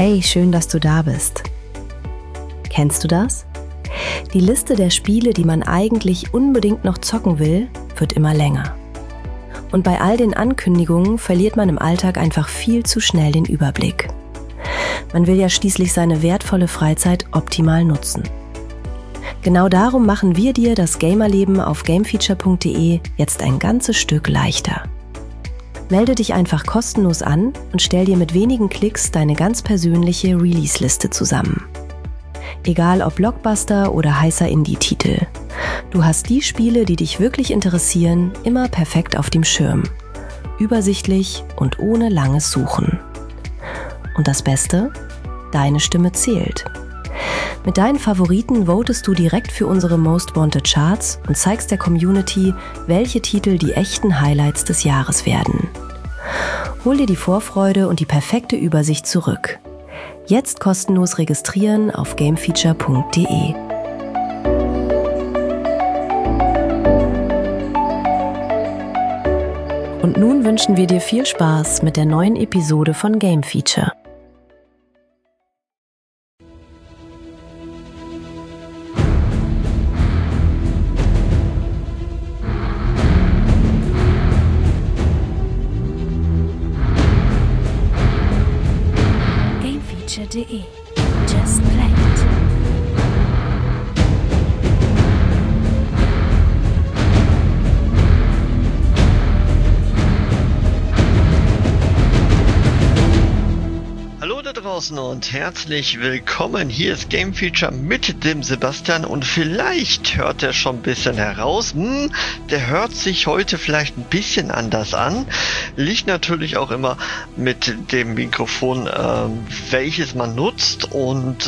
Hey, schön, dass du da bist. Kennst du das? Die Liste der Spiele, die man eigentlich unbedingt noch zocken will, wird immer länger. Und bei all den Ankündigungen verliert man im Alltag einfach viel zu schnell den Überblick. Man will ja schließlich seine wertvolle Freizeit optimal nutzen. Genau darum machen wir dir das Gamerleben auf gamefeature.de jetzt ein ganzes Stück leichter. Melde dich einfach kostenlos an und stell dir mit wenigen Klicks deine ganz persönliche Release-Liste zusammen. Egal ob Blockbuster oder heißer Indie-Titel. Du hast die Spiele, die dich wirklich interessieren, immer perfekt auf dem Schirm. Übersichtlich und ohne langes Suchen. Und das Beste? Deine Stimme zählt. Mit deinen Favoriten votest du direkt für unsere Most Wanted Charts und zeigst der Community, welche Titel die echten Highlights des Jahres werden. Hol dir die Vorfreude und die perfekte Übersicht zurück. Jetzt kostenlos registrieren auf gamefeature.de. Und nun wünschen wir dir viel Spaß mit der neuen Episode von Game Feature. gamefeature.de. Just play it. Hallo da draußen und herzlich willkommen. Hier ist Game Feature mit dem Sebastian und vielleicht hört er schon ein bisschen heraus. Der hört sich heute vielleicht ein bisschen anders an. Liegt natürlich auch immer mit dem Mikrofon, welches man nutzt, und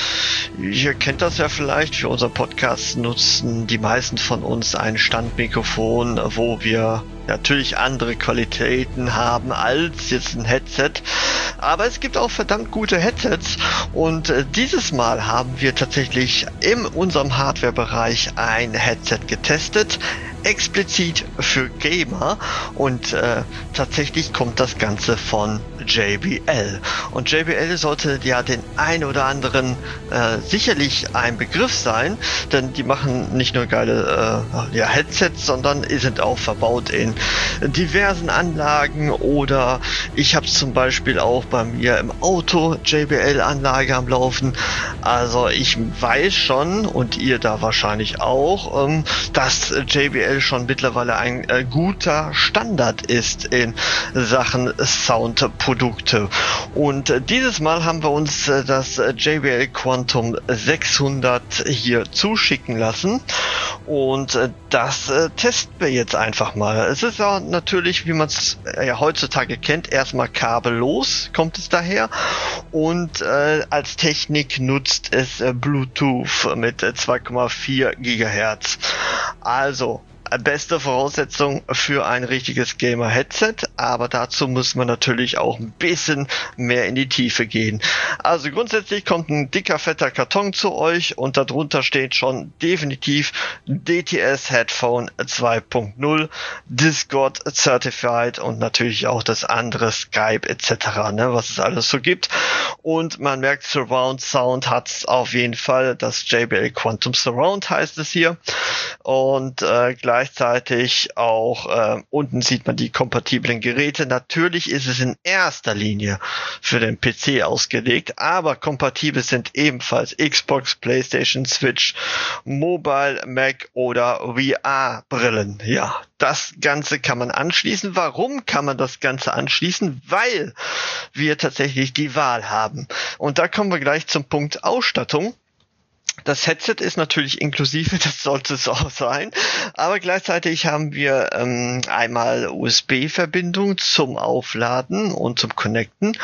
ihr kennt das ja vielleicht, für unseren Podcast nutzen die meisten von uns ein Standmikrofon, wo wir natürlich andere Qualitäten haben als jetzt ein Headset, aber es gibt auch verdammt gute Headsets, und dieses Mal haben wir tatsächlich in unserem Hardware-Bereich ein Headset getestet, explizit für Gamer, und tatsächlich kommt das Ganze von JBL. Und JBL sollte ja den ein oder anderen sicherlich ein Begriff sein, denn die machen nicht nur geile Headsets, sondern sind auch verbaut in diversen Anlagen, oder ich habe zum Beispiel auch bei mir im Auto JBL-Anlage am Laufen. Also ich weiß schon, und ihr da wahrscheinlich auch, dass JBL schon mittlerweile ein guter Standard ist in Sachen Soundprodukte. Und dieses Mal haben wir uns das JBL Quantum 600 hier zuschicken lassen, und das testen wir jetzt einfach mal. Es ist ja natürlich, wie man es ja heutzutage kennt, erstmal kabellos kommt es daher, und als Technik nutzt es Bluetooth mit 2,4 GHz. Also beste Voraussetzung für ein richtiges Gamer-Headset, aber dazu muss man natürlich auch ein bisschen mehr in die Tiefe gehen. Also grundsätzlich kommt ein dicker, fetter Karton zu euch, und darunter steht schon definitiv DTS Headphone 2.0, Discord Certified und natürlich auch das andere Skype etc., was es alles so gibt. Und man merkt, Surround Sound hat es auf jeden Fall, das JBL Quantum Surround heißt es hier, und gleichzeitig auch unten sieht man die kompatiblen Geräte. Natürlich ist es in erster Linie für den PC ausgelegt, aber kompatibel sind ebenfalls Xbox, PlayStation, Switch, Mobile, Mac oder VR-Brillen. Ja, das Ganze kann man anschließen. Warum kann man das Ganze anschließen? Weil wir tatsächlich die Wahl haben. Und da kommen wir gleich zum Punkt Ausstattung. Das Headset ist natürlich inklusive, das sollte es auch sein, aber gleichzeitig haben wir einmal USB-Verbindung zum Aufladen und zum Connecten,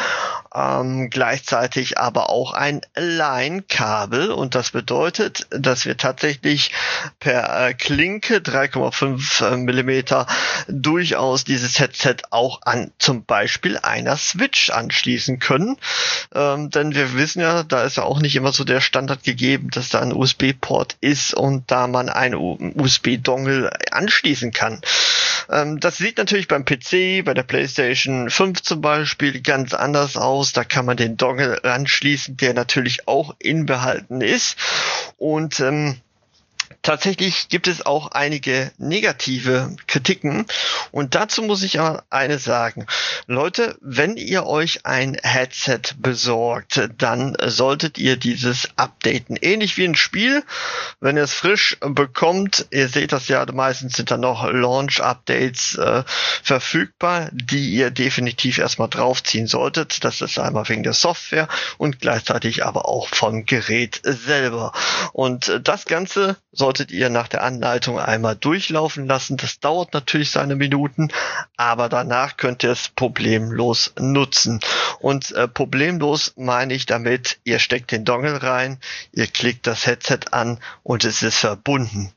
gleichzeitig aber auch ein Line-Kabel, und das bedeutet, dass wir tatsächlich per Klinke 3,5 mm durchaus dieses Headset auch an zum Beispiel einer Switch anschließen können, denn wir wissen ja, da ist ja auch nicht immer so der Standard gegeben, dass da ein USB-Port ist und da man einen USB-Dongle anschließen kann. Das sieht natürlich beim PC, bei der PlayStation 5 zum Beispiel ganz anders aus. Da kann man den Dongle anschließen, der natürlich auch inbehalten ist. Und tatsächlich gibt es auch einige negative Kritiken und dazu muss ich aber eines sagen. Leute, wenn ihr euch ein Headset besorgt, dann solltet ihr dieses updaten. Ähnlich wie ein Spiel, wenn ihr es frisch bekommt, ihr seht das ja, meistens sind da noch Launch-Updates verfügbar, die ihr definitiv erstmal draufziehen solltet. Das ist einmal wegen der Software und gleichzeitig aber auch vom Gerät selber. Und das Ganze solltet ihr nach der Anleitung einmal durchlaufen lassen. Das dauert natürlich seine Minuten, aber danach könnt ihr es problemlos nutzen. Und problemlos meine ich damit, ihr steckt den Dongle rein, ihr klickt das Headset an und es ist verbunden.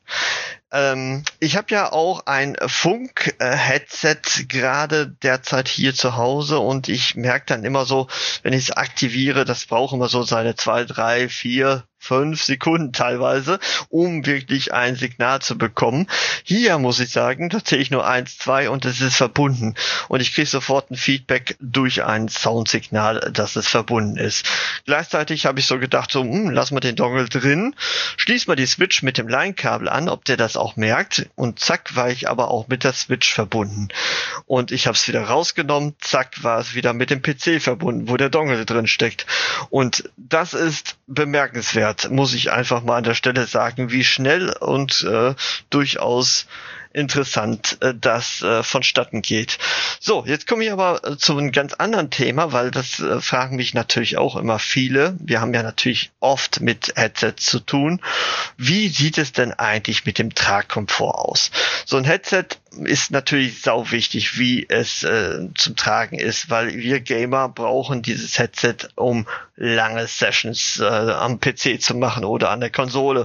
Ich habe ja auch ein Funk-Headset gerade derzeit hier zu Hause und ich merke dann immer so, wenn ich es aktiviere, das braucht immer so seine 2, 3, 4, 5 Sekunden teilweise, um wirklich ein Signal zu bekommen. Hier muss ich sagen, da zähle ich nur 1, 2 und es ist verbunden. Und ich kriege sofort ein Feedback durch ein Soundsignal, dass es verbunden ist. Gleichzeitig habe ich so gedacht, so, lass mal den Dongle drin, schließ mal die Switch mit dem Line-Kabel an, ob der das auch merkt. Und zack, war ich aber auch mit der Switch verbunden. Und ich habe es wieder rausgenommen, zack, war es wieder mit dem PC verbunden, wo der Dongle drin steckt. Und das ist bemerkenswert, muss ich einfach mal an der Stelle sagen, wie schnell und durchaus interessant das vonstatten geht. So, jetzt komme ich aber zu einem ganz anderen Thema, weil das fragen mich natürlich auch immer viele. Wir haben ja natürlich oft mit Headsets zu tun. Wie sieht es denn eigentlich mit dem Tragkomfort aus? So ein Headset ist natürlich sau wichtig, wie es zum Tragen ist, weil wir Gamer brauchen dieses Headset, um lange Sessions am PC zu machen oder an der Konsole.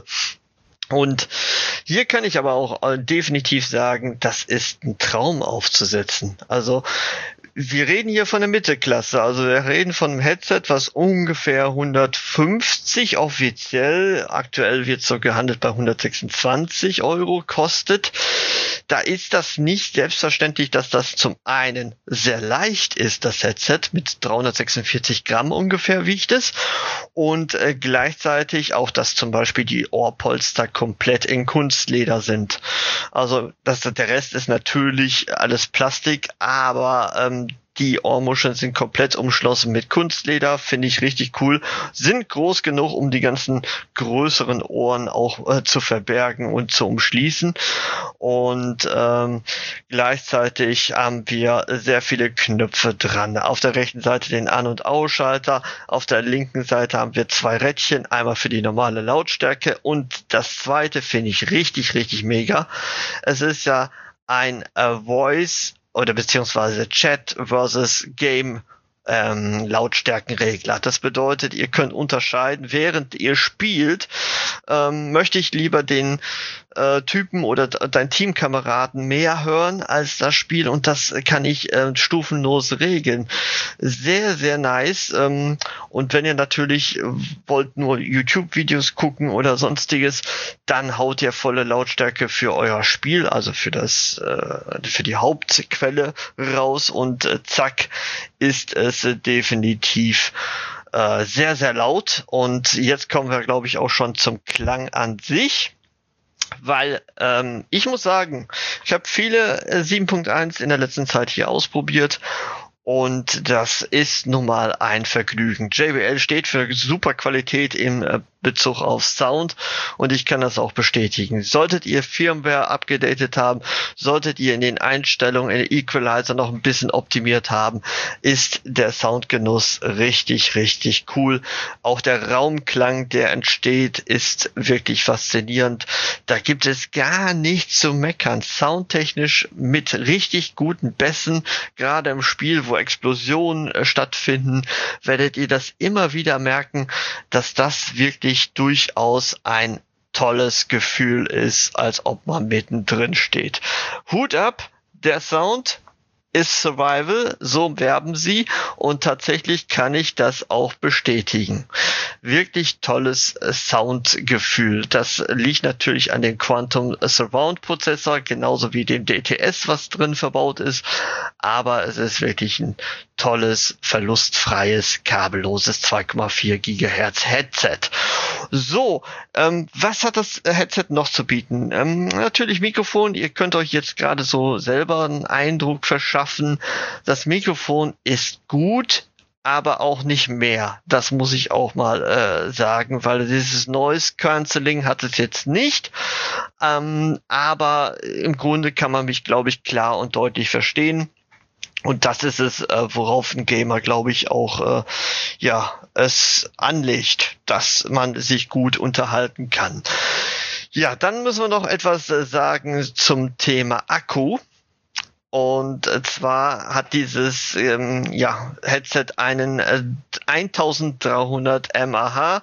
Und hier kann ich aber auch definitiv sagen, das ist ein Traum aufzusetzen. Also wir reden hier von der Mittelklasse, also wir reden von einem Headset, was ungefähr 150 offiziell, aktuell wird so gehandelt bei 126 € kostet. Da ist das nicht selbstverständlich, dass das zum einen sehr leicht ist, das Headset, mit 346 Gramm ungefähr wiegt es, und gleichzeitig auch, dass zum Beispiel die Ohrpolster komplett in Kunstleder sind. Also der Rest ist natürlich alles Plastik, aber die Ohrmuscheln sind komplett umschlossen mit Kunstleder, finde ich richtig cool. Sind groß genug, um die ganzen größeren Ohren auch zu verbergen und zu umschließen. Und gleichzeitig haben wir sehr viele Knöpfe dran. Auf der rechten Seite den An- und Ausschalter, auf der linken Seite haben wir 2 Rädchen, einmal für die normale Lautstärke und das zweite finde ich richtig, richtig mega. Es ist ja ein Voice oder beziehungsweise Chat versus Game Lautstärkenregler. Das bedeutet, ihr könnt unterscheiden, während ihr spielt, möchte ich lieber den Typen oder dein Teamkameraden mehr hören als das Spiel, und das kann ich stufenlos regeln. Sehr, sehr nice. Und wenn ihr natürlich wollt nur YouTube-Videos gucken oder sonstiges, dann haut ihr volle Lautstärke für euer Spiel, also für die Hauptquelle raus, und zack ist es definitiv sehr, sehr laut. Und jetzt kommen wir, glaube ich, auch schon zum Klang an sich. Weil ich muss sagen, ich habe viele 7.1 in der letzten Zeit hier ausprobiert und das ist nun mal ein Vergnügen. JBL steht für super Qualität im Bezug auf Sound und ich kann das auch bestätigen. Solltet ihr Firmware abgedatet haben, solltet ihr in den Einstellungen in Equalizer noch ein bisschen optimiert haben, ist der Soundgenuss richtig, richtig cool. Auch der Raumklang, der entsteht, ist wirklich faszinierend. Da gibt es gar nichts zu meckern. Soundtechnisch mit richtig guten Bässen, gerade im Spiel, wo Explosionen stattfinden, werdet ihr das immer wieder merken, dass das wirklich durchaus ein tolles Gefühl ist, als ob man mittendrin steht. Hut ab, der Sound ist Survival, so werben sie, und tatsächlich kann ich das auch bestätigen. Wirklich tolles Soundgefühl. Das liegt natürlich an dem Quantum Surround Prozessor, genauso wie dem DTS, was drin verbaut ist, aber es ist wirklich ein tolles, verlustfreies, kabelloses 2,4 Gigahertz Headset. So, was hat das Headset noch zu bieten? Natürlich Mikrofon, ihr könnt euch jetzt gerade so selber einen Eindruck verschaffen. Das Mikrofon ist gut, aber auch nicht mehr. Das muss ich auch mal sagen, weil dieses Noise Cancelling hat es jetzt nicht. Aber im Grunde kann man mich, glaube ich, klar und deutlich verstehen. Und das ist es, worauf ein Gamer, glaube ich, auch es anlegt, dass man sich gut unterhalten kann. Ja, dann müssen wir noch etwas sagen zum Thema Akku. Und zwar hat dieses Headset einen 1300 mAh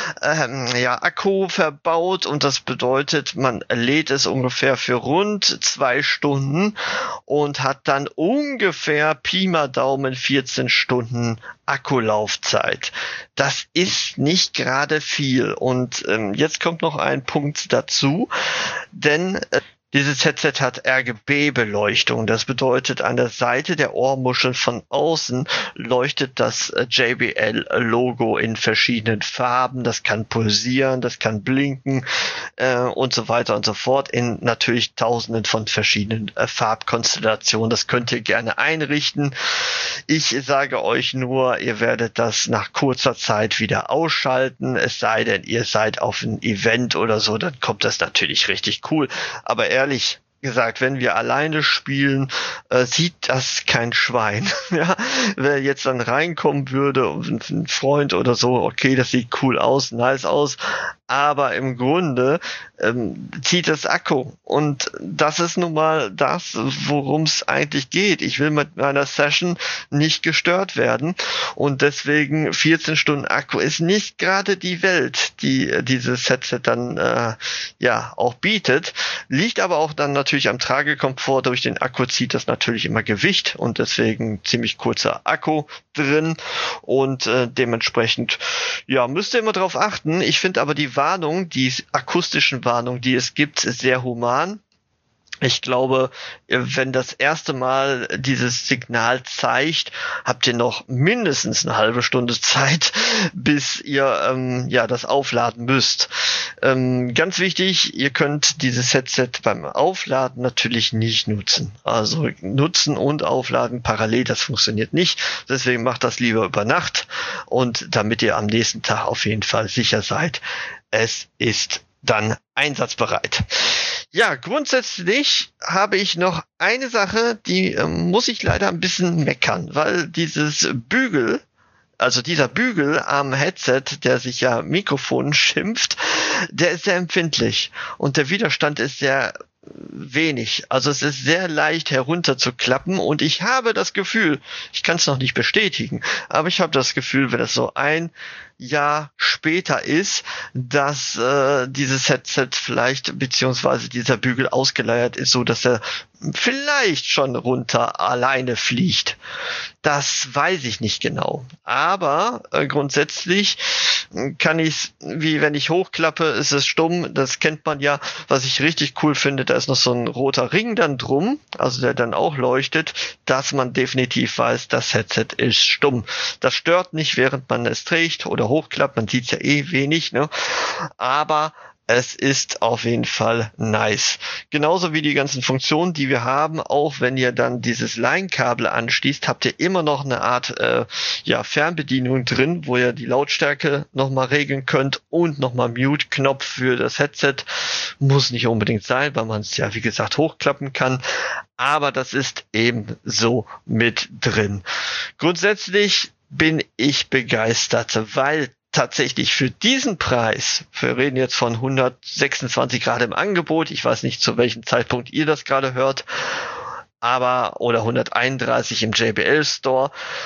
Akku verbaut, und das bedeutet, man lädt es ungefähr für rund 2 Stunden und hat dann ungefähr Pi mal Daumen 14 Stunden Akkulaufzeit. Das ist nicht gerade viel, und jetzt kommt noch ein Punkt dazu, denn dieses Headset hat RGB-Beleuchtung. Das bedeutet, an der Seite der Ohrmuscheln von außen leuchtet das JBL-Logo in verschiedenen Farben. Das kann pulsieren, das kann blinken und so weiter und so fort in natürlich tausenden von verschiedenen Farbkonstellationen. Das könnt ihr gerne einrichten. Ich sage euch nur, ihr werdet das nach kurzer Zeit wieder ausschalten. Es sei denn, ihr seid auf ein Event oder so, dann kommt das natürlich richtig cool. Aber ehrlich gesagt, wenn wir alleine spielen, sieht das kein Schwein. Ja, wer jetzt dann reinkommen würde, ein Freund oder so, okay, das sieht cool aus, nice aus, aber im Grunde zieht das Akku, und das ist nun mal das, worum es eigentlich geht. Ich will mit meiner Session nicht gestört werden, und deswegen 14 Stunden Akku ist nicht gerade die Welt, die dieses Headset dann auch bietet. Liegt aber auch dann natürlich am Tragekomfort. Durch den Akku zieht das natürlich immer Gewicht, und deswegen ziemlich kurzer Akku drin, und dementsprechend müsst ihr immer drauf achten. Ich finde aber die akustischen Warnungen, die es gibt, sehr human. Ich glaube, wenn das erste Mal dieses Signal zeigt, habt ihr noch mindestens eine halbe Stunde Zeit, bis ihr das aufladen müsst. Ganz wichtig, ihr könnt dieses Headset beim Aufladen natürlich nicht nutzen. Also nutzen und aufladen parallel, das funktioniert nicht. Deswegen macht das lieber über Nacht, und damit ihr am nächsten Tag auf jeden Fall sicher seid, es ist dann einsatzbereit. Ja, grundsätzlich habe ich noch eine Sache, die muss ich leider ein bisschen meckern, weil dieser Bügel am Headset, der sich ja Mikrofon schimpft, der ist sehr empfindlich, und der Widerstand ist sehr wenig. Also es ist sehr leicht herunterzuklappen, und ich habe das Gefühl, ich kann es noch nicht bestätigen, aber ich habe das Gefühl, wenn es so ein Jahr später ist, dass dieses Headset vielleicht, beziehungsweise dieser Bügel ausgeleiert ist, so dass er vielleicht schon runter alleine fliegt. Das weiß ich nicht genau. Aber grundsätzlich kann ich, wie wenn ich hochklappe, ist es stumm. Das kennt man ja. Was ich richtig cool finde, da ist noch so ein roter Ring dann drum, also der dann auch leuchtet, dass man definitiv weiß, das Headset ist stumm. Das stört nicht, während man es trägt oder hochklappt. Man sieht es ja wenig, ne? Aber es ist auf jeden Fall nice. Genauso wie die ganzen Funktionen, die wir haben, auch wenn ihr dann dieses Line-Kabel anschließt, habt ihr immer noch eine Art Fernbedienung drin, wo ihr die Lautstärke nochmal regeln könnt, und nochmal Mute-Knopf für das Headset. Muss nicht unbedingt sein, weil man es ja, wie gesagt, hochklappen kann. Aber das ist eben so mit drin. Grundsätzlich bin ich begeistert, weil tatsächlich für diesen Preis, wir reden jetzt von 126 Grad im Angebot, ich weiß nicht, zu welchem Zeitpunkt ihr das gerade hört, oder 131 im JBL Store,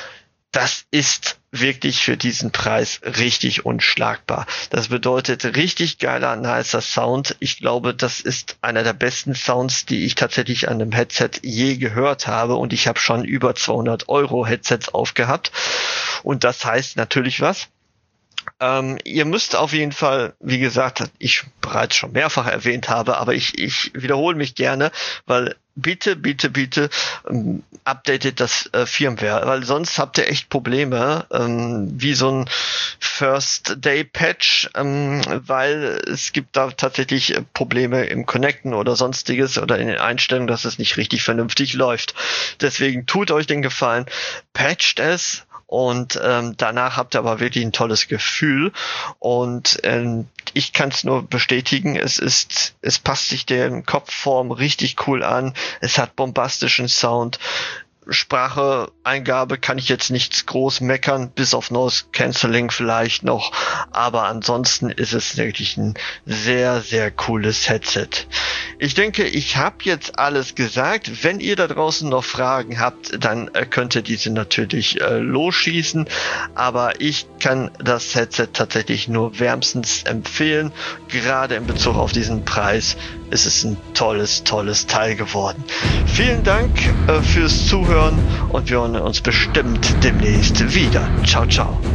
das ist wirklich für diesen Preis richtig unschlagbar. Das bedeutet richtig geiler, nicer Sound. Ich glaube, das ist einer der besten Sounds, die ich tatsächlich an einem Headset je gehört habe, und ich habe schon über 200 € Headsets aufgehabt, und das heißt natürlich was. Ihr müsst auf jeden Fall, wie gesagt, ich bereits schon mehrfach erwähnt habe, aber ich wiederhole mich gerne, weil bitte updatet das Firmware, weil sonst habt ihr echt Probleme, wie so ein First-Day-Patch, weil es gibt da tatsächlich Probleme im Connecten oder sonstiges oder in den Einstellungen, dass es nicht richtig vernünftig läuft. Deswegen tut euch den Gefallen, patcht es. Und danach habt ihr aber wirklich ein tolles Gefühl, und ich kann es nur bestätigen, es passt sich der Kopfform richtig cool an, es hat bombastischen Sound. Sprache-Eingabe kann ich jetzt nichts groß meckern, bis auf Noise Cancelling vielleicht noch, aber ansonsten ist es wirklich ein sehr, sehr cooles Headset. Ich denke, ich habe jetzt alles gesagt. Wenn ihr da draußen noch Fragen habt, dann könnt ihr diese natürlich losschießen, aber ich kann das Headset tatsächlich nur wärmstens empfehlen. Gerade in Bezug auf diesen Preis ist es ein tolles Teil geworden. Vielen Dank fürs Zuhören, und wir hören uns bestimmt demnächst wieder. Ciao, ciao.